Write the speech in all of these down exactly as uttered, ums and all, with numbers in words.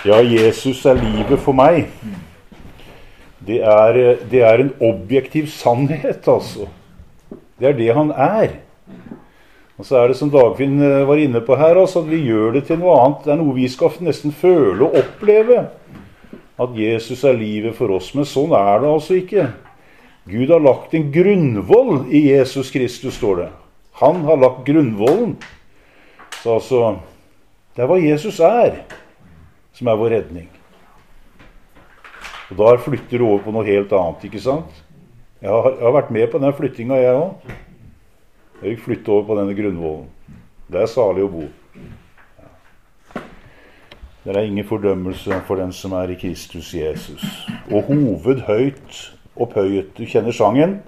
Ja, Jesus er livet for meg. Det er, det er en objektiv sannhet, altså. Det er det han er. Og så er det som Dagfinn var inne på her, altså, at vi gjør det til noe annet. Det er noe vi skal nesten føle og oppleve. At Jesus er livet for oss. Men sånn er det altså ikke. Gud har lagt en grunnvoll i Jesus Kristus, står det. Han har lagt grunnvollen. Så altså, det er hva Jesus er, som er vår redning. Og da flytter det over på noe helt annet, ikke sant? Jeg har, jeg har vært med på den flyttinga, jeg også. Jeg vil flytte over på denne grunnvollen. Det er salig å bo. Ja. Det er ingen fordømmelse for den som er i Kristus Jesus. Og hoved høyt opphøyet. Du kjenner sangen?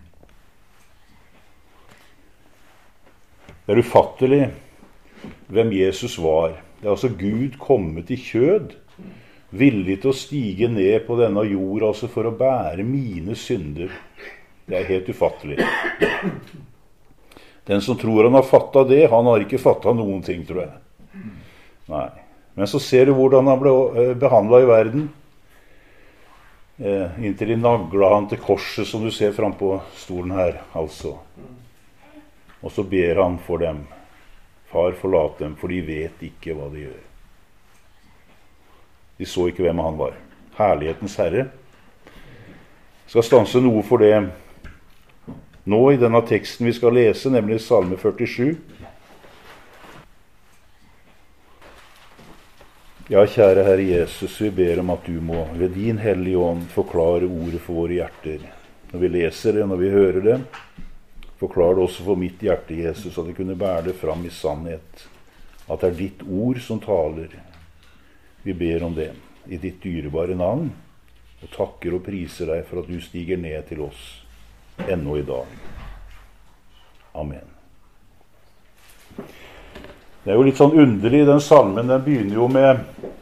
Det er ufattelig hvem Jesus var. Det er altså Gud kommet i kjød, villig til å stige ned på denne jord, altså for å bære mine synder. Det er helt ufattelig. Den som tror han har fattet det, han har ikke fattet noen ting, tror jeg. Nei. Men så ser du hvordan han ble behandlet i verden. Eh, inntil de naglet han til korset, som du ser frem på stolen her, altså. Og så ber han for dem. Far, forlat dem, for de vet ikke hva de gjør. De så ikke hvem han var. Herlighetens Herre. Jeg skal stanse noe for det nå i denne teksten vi skal lese, nemlig Salme førtisju. Ja, kjære Herre Jesus, vi ber om at du må ved din hellige ånd forklare ordet for våre hjerter. Når vi leser det, når vi hører det, forklar det også for mitt hjerte, Jesus, at det kunne bære det fram i sannhet. At det er ditt ord som taler. Vi ber om det i ditt dyrebare navn, og takker og priser deg for at du stiger ned til oss ennå i dag. Amen. Det er jo litt sånn underlig, den salmen, den begynner jo med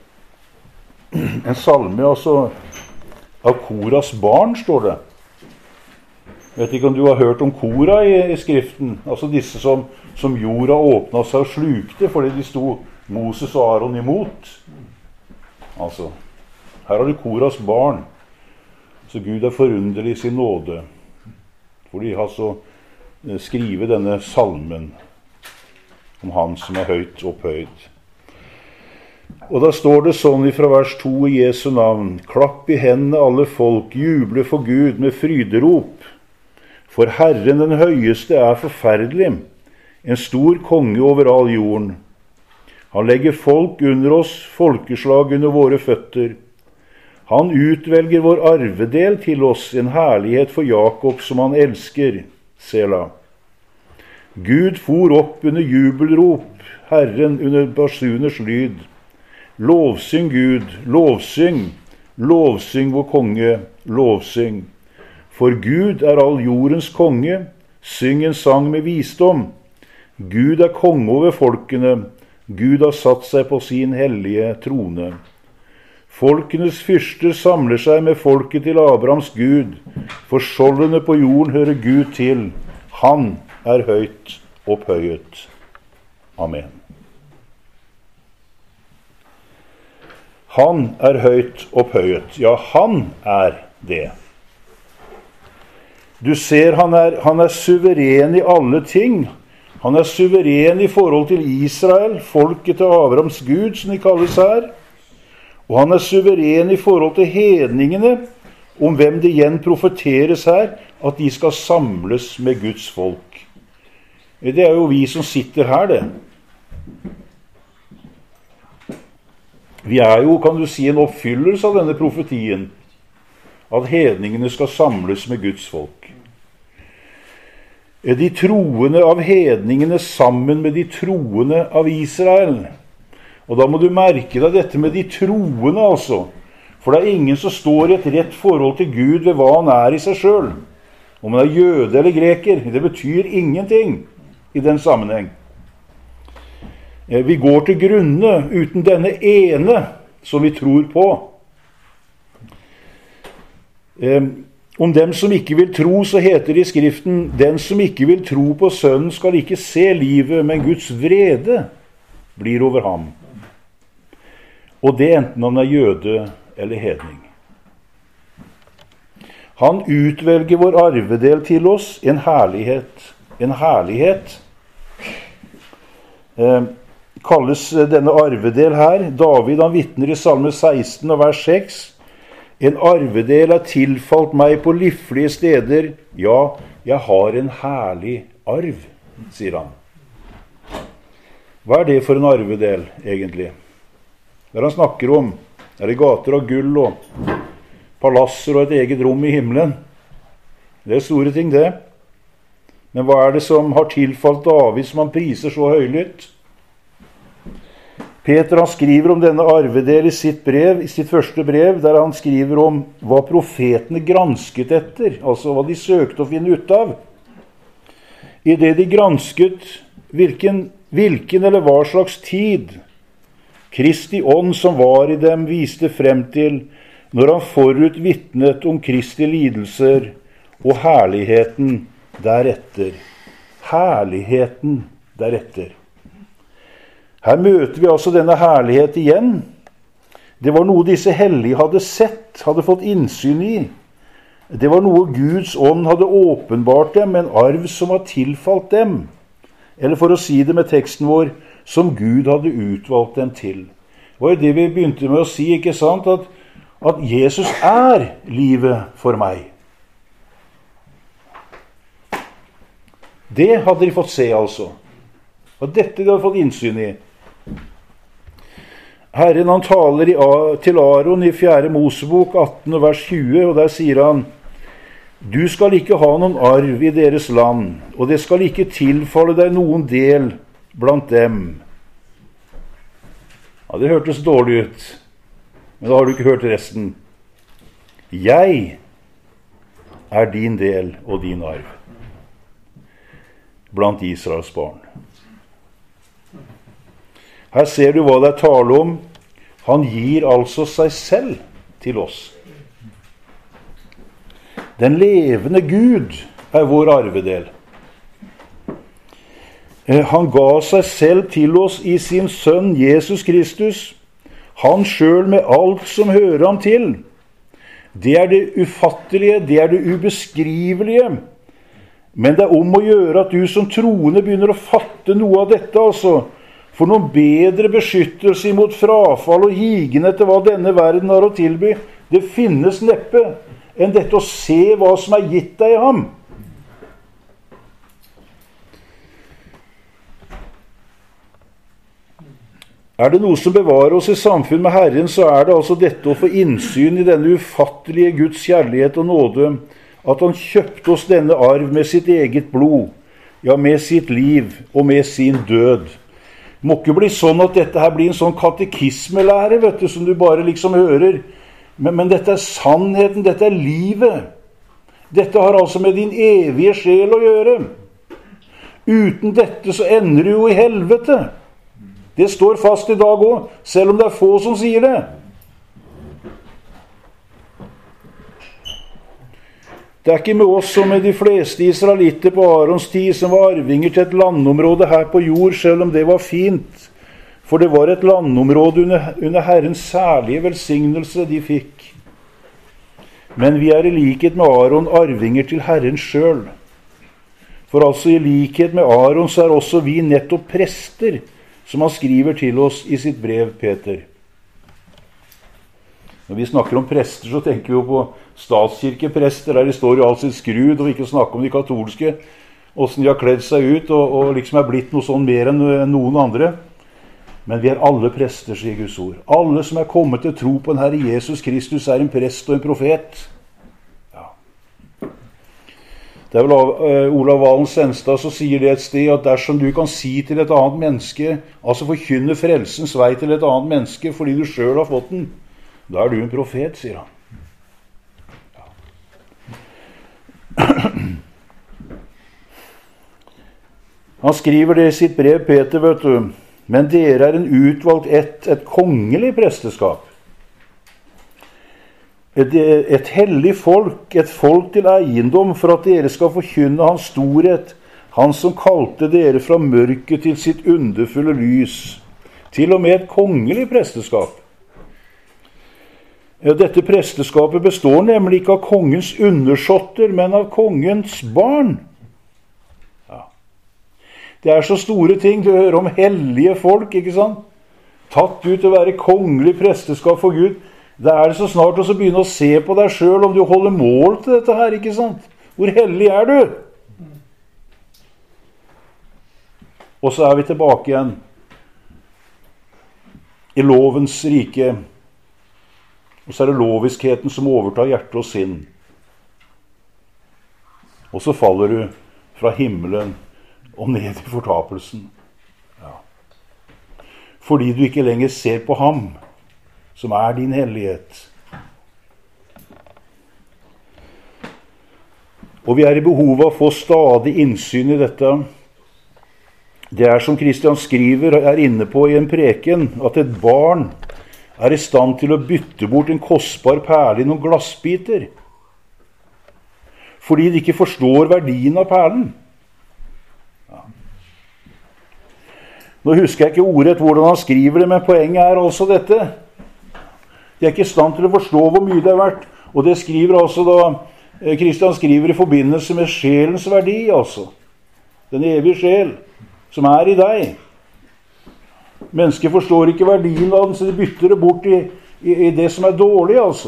en salme, altså, av Koras barn, står det. Jeg vet ikke om du har hørt om Kora i, i skriften, altså disse som, som jorda åpnet seg og slukte, fordi de sto Moses og Aaron imot. Altså, her har du Koras barn, så Gud er forunderlig i sin nåde, for de har så skrivet denne salmen, om han som er høyt opphøyd. Og da står det sånn fra vers to i Jesu navn: klapp i hendene alle folk, juble for Gud med fryderop. For Herren den høyeste er forferdelig, en stor konge over all jorden. Han legger folk under oss, folkeslag under våre føtter. Han utvelger vår arvedel til oss, en herlighet for Jakob som han elsker. Sela. Gud for opp under jubelrop, Herren under basuners lyd. Lovsyng Gud, lovsyng, lovsyng vår konge, lovsyng. For Gud er all jordens konge, syng en sang med visdom. Gud er konge over folkene, Gud har satt seg på sin hellige trone. Folkenes fyrster samler seg med folket til Abrahams Gud, for skjoldene på jorden hører Gud til. Han er høyt opphøyet. Amen. Han er høyt opphøyet. Ja, han er det. Du ser, han er, han er suveren i alle ting. Han er suveren i forhold til Israel, folket til Abrahams Gud, som de kalles her. Og han er suveren i forhold til hedningene, om hvem det igjen profeteres her, at de skal samles med Guds folk. Det er jo vi som sitter her, det. Vi er jo, kan du si, en oppfyllelse av denne profetien, at hedningene skal samles med Guds folk. De troende av hedningene sammen med de troende av Israel. Og da må du merke deg dette med de troende, altså. For det er ingen som står i et rett forhold til Gud ved hva han er i seg selv. Om han er jøde eller greker, det betyr ingenting i den sammenheng. Vi går til grunne uten denne ene som vi tror på. Om dem som ikke vil tro, så heter det i skriften: den som ikke vil tro på sønnen skal ikke se livet, men Guds vrede blir over ham. og det enten han er jøde eller hedning. Han utvelger vår arvedel til oss, en herlighet. En herlighet eh, kalles denne arvedel her. David han vitner i Salme seksten og vers seks. En arvedel er tilfalt meg på livlige steder. Ja, jeg har en herlig arv, sier han. Hva er det for en arvedel, egentlig? Det han snakker om, er det gater av gull og palasser og et eget rom i himmelen. Det er store ting, det. Men hva er det som har tilfalt David som han priser så høylytt? Peter han skriver om denne arvedel i sitt brev, i sitt første brev, der han skriver om hva profetene gransket etter, altså hva de søkte å finne ut av. I det de gransket hvilken, hvilken eller hva slags tid Kristi ånd som var i dem viste frem til når han forut vitnet om Kristi lidelser og herligheten deretter. Herligheten deretter. Her møter vi altså denne herlighet igjen. Det var noe disse hellige hadde sett, hadde fått innsyn i. Det var noe Guds ånd hadde åpenbart dem, en arv som var tilfalt dem. Eller for å si det med teksten vår, som Gud hadde utvalgt dem til. Det var jo det vi begynte med å si, ikke sant? At, at Jesus er livet for meg. Det hadde de fått se, altså. Og dette de hadde fått innsyn i. Herren han taler i, til Aaron i fjerde Mosebok atten vers tjue, og der sier han: Du skal ikke ha noen arv i deres land, og det skal ikke tilfalle deg noen del blant dem. Ja, det hørtes dårlig ut, men da har du ikke hørt resten. Jeg er din del og din arv blant Israels barn. Her ser du hva det er tale om. Han gir altså seg selv til oss. Den levende Gud er vår arvedel. Han ga seg selv til oss i sin sønn Jesus Kristus. Han selv med alt som hører ham til. Det er det ufattelige, det er det ubeskrivelige. Men det er om å gjøre at du som troende begynner å fatte noe av dette, altså. For noen bedre beskyttelse imot frafall og higen etter hva denne verden har å tilby, det finnes neppe enn dette å se hva som er gitt deg i ham. Er det noe som bevarer oss i samfunn med Herren, så er det altså dette å få innsyn i denne ufattelige Guds kjærlighet og nåde, at han kjøpte oss denne arv med sitt eget blod, ja, med sitt liv og med sin død. Det må ikke bli sånn at dette her blir en sånn katekismelære, vet du, som du bare liksom hører. Men, men dette er sannheten, dette er livet. Dette har altså med din evige sjel å gjøre. Uten dette så ender du jo i helvete. Det står fast i dag også, selv om det er få som sier det. Det er ikke med oss som med de fleste israelitter på Arons tid som var arvinger til et landområde her på jord, selv om det var fint. For det var et landområde under, under Herrens særlige velsignelse de fikk. Men vi er i likhet med Aron arvinger til Herren selv. For altså i likhet med Aron så er også vi nettopp prester, som han skriver til oss i sitt brev, Peter. Når vi snakker om prester, så tenker vi jo på statskirkeprester, der de står jo alt sitt skrud, og ikke snakke om de katolske, hvordan de har kledd seg ut, og, og liksom er blitt noe sånn mer enn noen andre. Men vi er alle prester, sier Guds ord. Alle som er kommet til tro på den Herre Jesus Kristus er en prest og en profet. Ja. Det er vel uh, Olav Valen Senstad som sier det et sted, at dersom du kan si til et annet menneske, altså forkynne frelsens vei til et annet menneske, fordi du selv har fått den, da er du en profet, sier han. Han skriver det i sitt brev, Peter, vet du. Men dere er en utvalgt ett, et kongelig presteskap. Et, et hellig folk, et folk til eiendom, for at dere skal forkynne hans storhet, han som kalte dere fra mørket til sitt underfulle lys, til og med et kongelig presteskap. Dette presteskapet består nemlig ikke av kongens undersåtter, men av kongens barn. Ja. Det er så store ting. Du hører om hellige folk, ikke sant? Tatt ut til å være kongelig presteskap for Gud. Det er det så snart å begynne å se på deg selv om du holder mål til dette her, ikke sant? Hvor hellig er du? Og så er vi tilbake igjen i lovens rike. Og så er det loviskheten som overtar hjerte og sinn. Og så faller du fra himmelen og ned i fortapelsen. Ja. Fordi du ikke lenger ser på ham, som er din hellighet. Og vi er i behov av å få stadig innsyn i dette. Det er som Kristian skriver og er inne på i en preken, at et barn er i stand til å bytte bort en kostbar perle i noen glassbiter, fordi de ikke forstår verdien av perlen. Ja. Nå husker jeg ikke ordrett hvordan han skriver det, men poenget er altså dette. De er ikke i stand til å forstå hvor mye det er verdt, og det skriver altså da, Kristian skriver i forbindelse med sjelens verdi, altså. Den evige sjel, som er i deg. Mennesker forstår ikke verdien av den, så de bytter det bort i, i, i det som er dårlig, altså.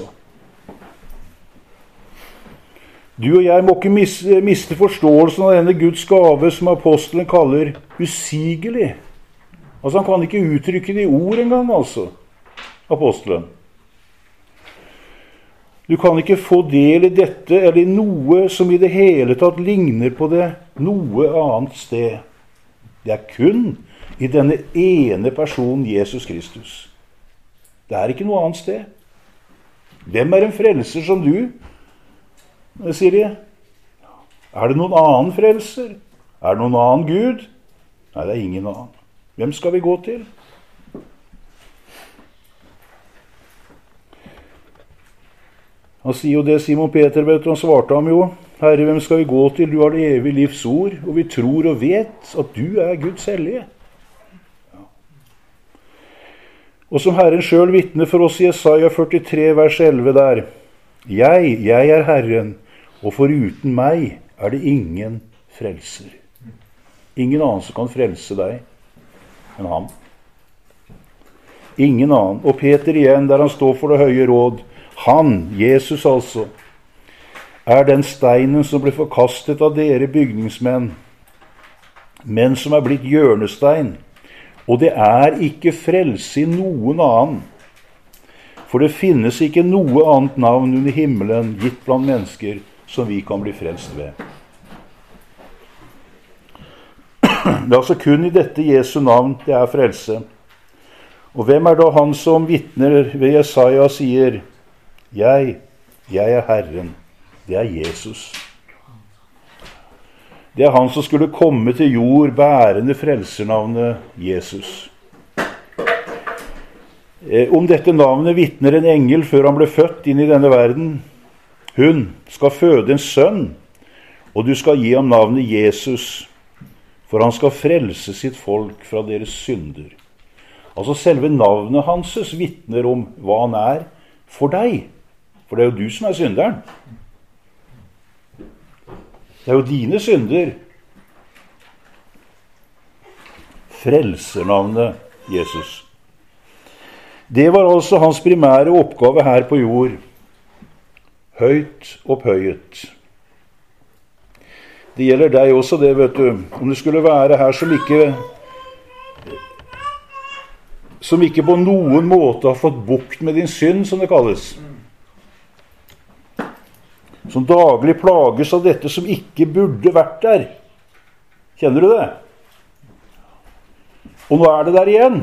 Du og jeg må ikke miste, miste forståelsen av denne Guds gave som apostelen kaller usigelig. Altså, han kan ikke uttrykke det i ord engang, altså, apostelen. Du kan ikke få del i dette eller i noe som i det hele tatt ligner på det noe annet sted. Det er kun i denne ene personen, Jesus Kristus. Det er ikke noe annet sted. Hvem er en frelser som du? Sier de. Er det noen annen frelser? Er det noen annen Gud? Nei, det er ingen annen. Hvem skal vi gå til? Han sier jo det, Simon Peter, vet du, han svarte ham jo, Herre, hvem skal vi gå til? Du har det evige livs ord, og vi tror og vet at du er Guds hellige. Og som Herren selv vitner for oss i Jesaja førtitre, vers elleve der. Jeg, jeg er Herren, og foruten meg er det ingen frelser. Ingen annen som kan frelse deg enn ham. Ingen annen. Og Peter igjen, der han står for det høye råd. Han, Jesus altså, er den steinen som ble forkastet av dere bygningsmenn, men som er blitt hjørnestein. Og det er ikke frelse i noen annen, for det finnes ikke noe annet navn under himmelen gitt blant mennesker som vi kan bli frelst ved. Det er altså kun i dette Jesu navn det er frelse. Og hvem er da han som vitner ved Jesaja og sier, jeg, jeg er Herren, det er Jesus. Det er han som skulle komme til jord bærende frelsernavnet Jesus. Eh, om dette navnet vitner en engel før han ble født inn i denne verden. Hun skal føde en sønn, og du skal gi ham navnet Jesus, for han skal frelse sitt folk fra deres synder. Altså selve navnet hanses vitner om hva han er for deg. For det er jo du som er synderen. Det er jo dine synder. Frelsernavnet Jesus. Det var altså hans primære oppgave her på jord. Høyt opphøyet. Det gjelder deg også det, vet du. Om du skulle være her som ikke som ikke på noen måte har fått bukt med din synd, som det kalles. Som daglig plages av dette som ikke burde vært der. Kjenner du det? Og nå er det der igjen.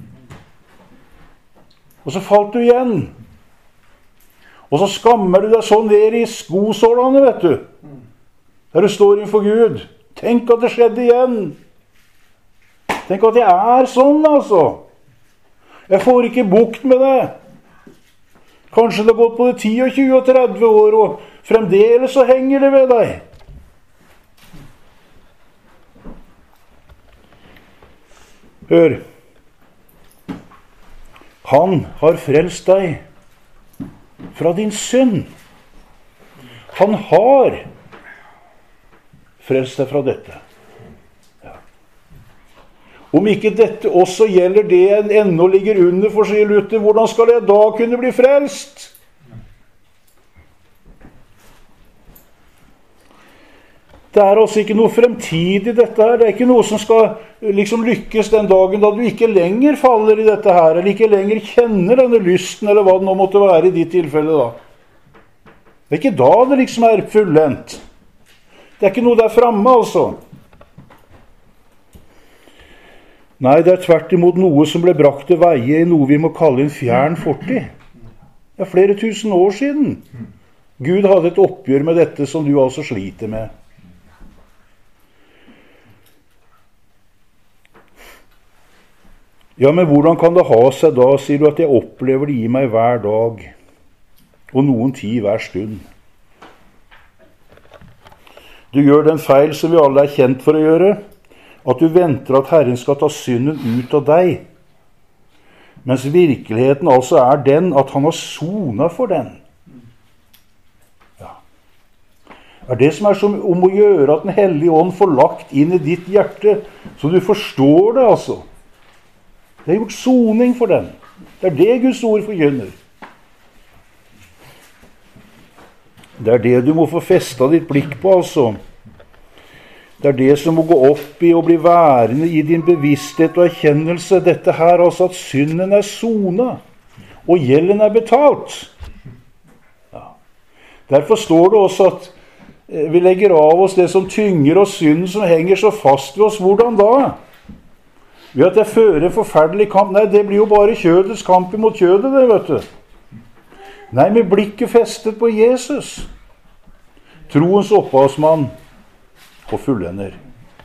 Og så falt du igjen. Og så skammer du deg så ned i skosålene, vet du. Der du står innenfor Gud. Tenk at det skjedde igjen. Tenk at jeg er sånn, altså. Jeg får ikke bukt med det. Kanskje det har gått både ti og tjue og tretti år, og fremdeles så henger det ved deg. Hør. Han har frelst deg. fra din synd. Han har frelst deg fra dette. Ja. Om ikke dette også gjelder det en ennå ligger under, for sier Luther, hvordan skal jeg da kunne bli frelst? Det er altså ikke noe fremtidig dette her. Det er ikke noe som skal liksom lykkes den dagen da du ikke lenger faller i dette her, eller ikke lenger kjenner denne lysten, eller hva det nå måtte være i ditt tilfelle da. Det er ikke da det liksom er fullendt. Det er ikke noe der fremme, altså. Nei, det er tvert imot noe som ble brakt til veie i noe vi må kalle en fjern fortid. Det er flere tusen år siden. Gud hadde et oppgjør med dette som du altså sliter med. Ja, men hvordan kan det ha seg da, sier du, at jeg opplever det i meg hver dag, og noen tid hver stund? Du gjør den feil som vi alle er kjent for å gjøre, at du venter at Herren skal ta synden ut av deg, mens virkeligheten altså er den at han har sonet for den. Ja. Det er det som er som om å gjøre at den hellige ånd får lagt inn i ditt hjerte, så du forstår det altså. Det er gjort soning for den. Det er det Guds ord forkynner. Det er det du må få festet ditt blikk på, altså. Det er det som må gå opp i og bli værende i din bevissthet og erkjennelse. Dette her, altså, at synden er sonet, og gjelden er betalt. Ja. Derfor står det også at vi legger av oss det som tynger oss, synden som henger så fast ved oss. Hvordan da? Ved at jeg fører en forferdelig kamp. Nei, det blir jo bare kjødets kamp imot kjødet, det, vet du. Nei, med blikket festet på Jesus. Troens opphavsmann og fullender.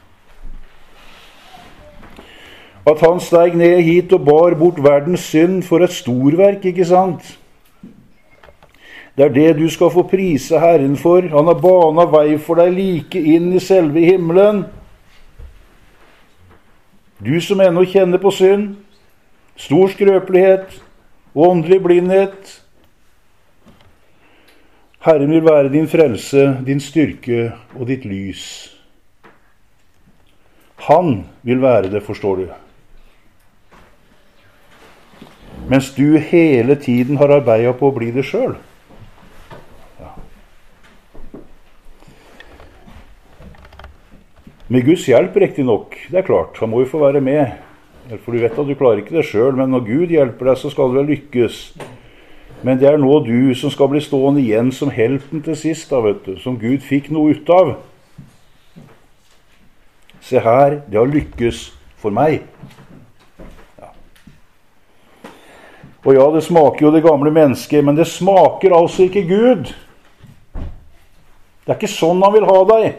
At han steg ned hit og bar bort verdens synd for et storverk, ikke sant? Det er det du skal få prise Herren for. Han har banet vei for deg like inn i selve himmelen. Du som ennå kjenner på synd, stor skrøpelighet og åndelig blindhet. Herren vil være din frelse, din styrke og ditt lys. Han vil være det, forstår du. Mens du hele tiden har arbeidet på å bli det selv. Ja. Med Guds hjelp, riktig nok, det er klart, han må jo få være med. For du vet at du klarer ikke det selv, men når Gud hjelper deg, så skal det vel lykkes. Men det er nå du som skal bli stående igjen som helten til sist, da, vet du, som Gud fikk noe ut av. Se her, det har lykkes for meg. Ja. Og ja, det smaker jo det gamle mennesket, men det smaker altså ikke Gud. Det er ikke sånn han vil ha deg.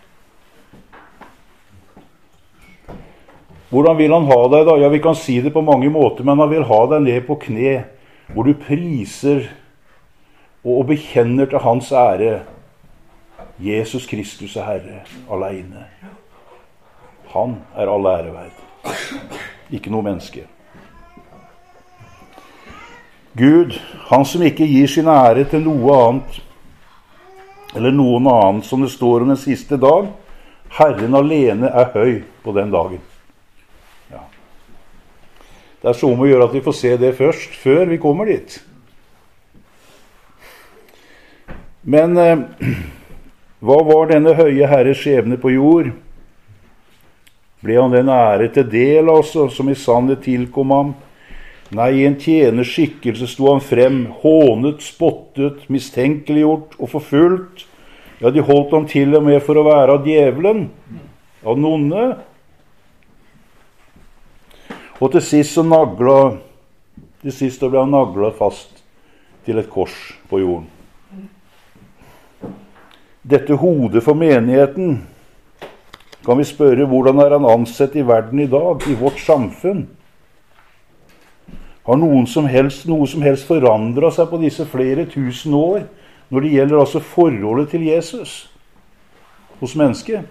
Hvordan vil han ha deg da? Ja, vi kan si det på mange måter, men han vil ha deg ned på kne, hvor du priser og bekjenner til hans ære Jesus Kristus er Herre alene. Han er all ære verd, ikke noe menneske. Gud, han som ikke gir sin ære til noe annet, eller noen annen, som det står om den siste dag, Herren alene er høy på den dagen. Det er så om å gjøre at vi får se det først, før vi kommer dit. Men eh, hva var denne høye Herres skjebne på jord? Ble han den ære til del, altså, som i sannhet tilkom ham? Nei, i en tjeners skikkelse sto han frem, hånet, spottet, mistenkeliggjort og forfulgt. Ja, de holdt ham til og med for å være av djevelen, av den onde. Og til sist så nagla, til sist ble han naglet fast til et kors på jorden. Dette hodet for menigheten, kan vi spørre, hvordan er han ansett i verden i dag, i vårt samfunn? Har noen som helst, noe som helst forandret seg på disse flere tusen år, når det gjelder altså forholdet til Jesus hos mennesket?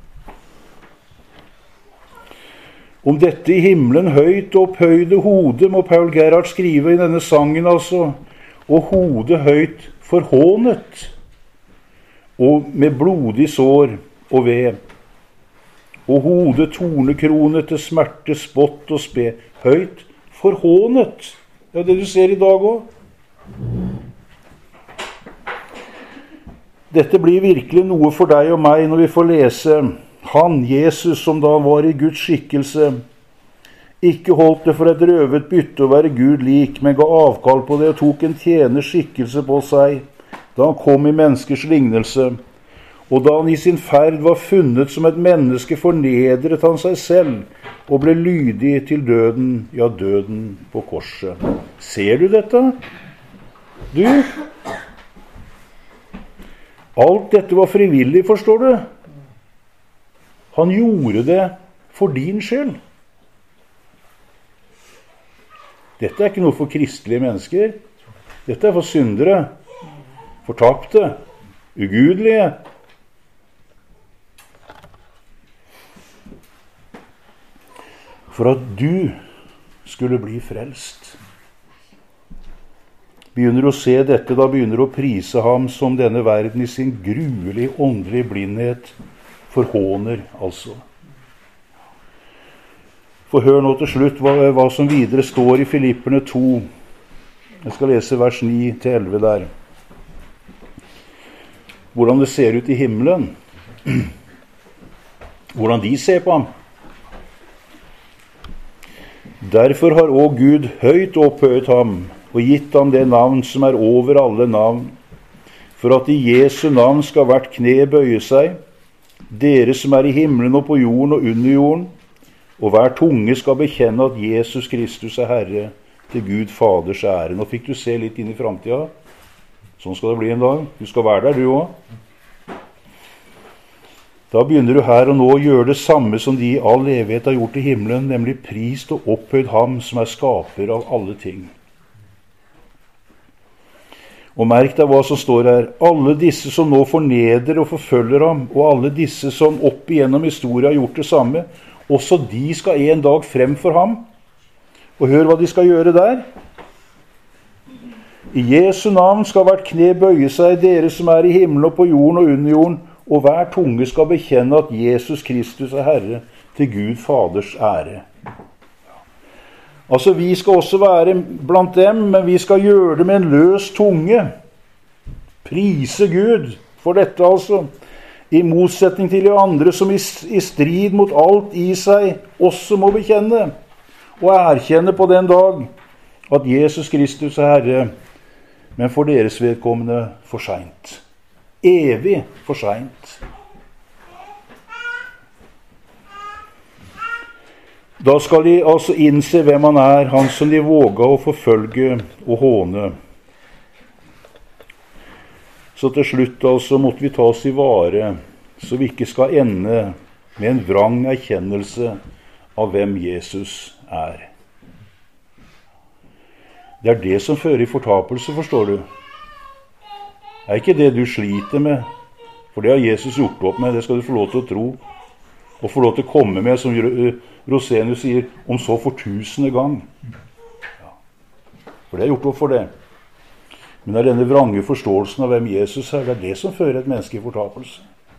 Om dette i himmelen høyt opphøyde hodet, må Paul Gerhardt skrive i denne sangen, altså. og hodet høyt forhånet, og med blodig sår og ved, og hodet tornekronet til smerte, spott og spe, høyt forhånet. Det er det du ser i dag også. Dette blir virkelig noe for deg og meg når vi får lese han, Jesus, som da var i Guds skikkelse, ikke holdt det for et røvet bytte å være Gud lik, men ga avkall på det og tok en tjeners skikkelse på seg, da han kom i menneskers lignelse. Og da han i sin ferd var funnet som et menneske, fornedret han seg selv og ble lydig til døden, ja, døden på korset. Ser du dette? Du? Alt dette var frivillig, forstår du? Han gjorde det for din skyld. Dette er ikke noe for kristelige mennesker. Dette er for syndere, fortapte, ugudelige. For at du skulle bli frelst. Begynner å se dette, da begynner å prise ham som denne verden i sin gruelige åndelige blindhet forhåner, altså. For hør nå til slutt hva, hva som videre står i Filipperne to. Jeg skal lese vers ni til elleve der. Hvordan det ser ut i himmelen. Hvordan de ser på ham. Derfor har også Gud høyt opphøyet ham og gitt ham det navn som er over alle navn, for at i Jesu navn skal hvert kne bøye seg, dere som er i himmelen og på jorden og under jorden, og hver tunge skal bekjenne at Jesus Kristus er Herre, til Gud Faders ære. Nå fikk du se litt inn i fremtiden. Sånn skal det bli en dag. Du skal være der, du også. Da begynner du her og nå å gjøre det samme som de i all evighet har gjort i himmelen, nemlig prist og opphøyd ham som er skaper av alle ting. Og merk deg hva som står her. Alle disse som nå forneder og forfølger ham, og alle disse som opp igjennom historien har gjort det samme, også de skal en dag frem for ham. Og hør hva de skal gjøre der. I Jesu navn skal hvert kne bøye seg, dere som er i himmelen og på jorden og under jorden, og hver tunge skal bekjenne at Jesus Kristus er Herre, til Gud Faders ære. Altså, vi skal også være blant dem, men vi skal gjøre det med en løs tunge. Prise Gud for dette, altså. I motsetning til de andre som i, i strid mot alt i seg også må bekjenne og erkjenne på den dag at Jesus Kristus er Herre, men for deres vedkommende for sent. Evig for sent. Da skal de altså innse hvem han er, han som de våga å forfølge og håne. Så til slutt altså måtte vi ta oss i vare, så vi ikke skal ende med en vrang erkjennelse av hvem Jesus er. Det er det som fører i fortapelse, forstår du. Det er ikke det du sliter med, for det har Jesus gjort opp med, det skal du få lov til å tro, og få lov til å komme med, som Rosenius sier, om så for tusende gang. Ja. For det er gjort opp for det. Men det er denne vrange forståelsen av hvem Jesus er, det er det som fører et menneske i fortapelse.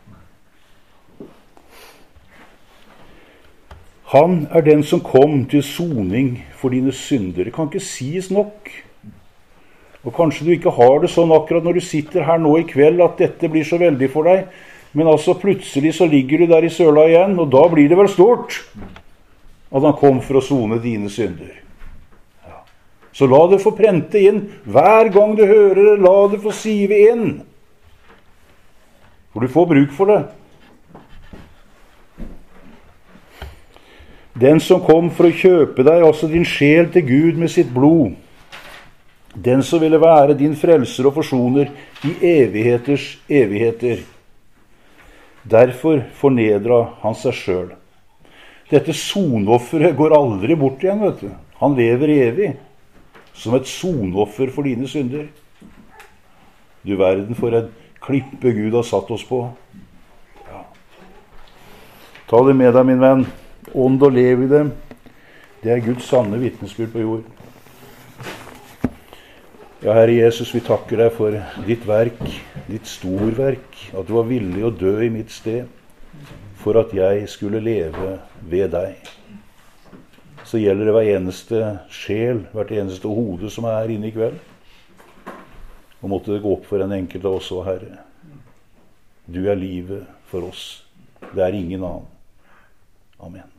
Han er den som kom til soning for dine synder. Det kan ikke sies nok. Og kanskje du ikke har det sånn akkurat når du sitter her nå i kveld at dette blir så veldig for deg, men altså plutselig så ligger du der i søla igjen, og da blir det vel stort at han kom for å sone dine synder. Ja. Så la det få prente inn hver gang du hører det, la det få sive inn. For du får bruk for det. Den som kom for å kjøpe deg, altså din sjel til Gud med sitt blod, den som ville være din frelser og forsoner i evigheters evigheter. Derfor fornedra han seg selv. Dette sonofferet går aldri bort igjen, vet du. Han lever evig, som et sonoffer for dine synder. Du verden for en klippe Gud har satt oss på. Ja. Ta det med deg, min venn. Ånd og lev i dem. Det er Guds sanne vitnesbyrd på jord. Ja, Herre Jesus, vi takker deg for ditt verk, ditt storverk, at du var villig å dø i mitt sted, for at jeg skulle leve ved deg. Så gjelder det hver eneste sjel, hvert eneste hode som er her inne i kveld. Og måtte det gå opp for en enkelt av oss også, Herre. Du er livet for oss. Det er ingen annen. Amen.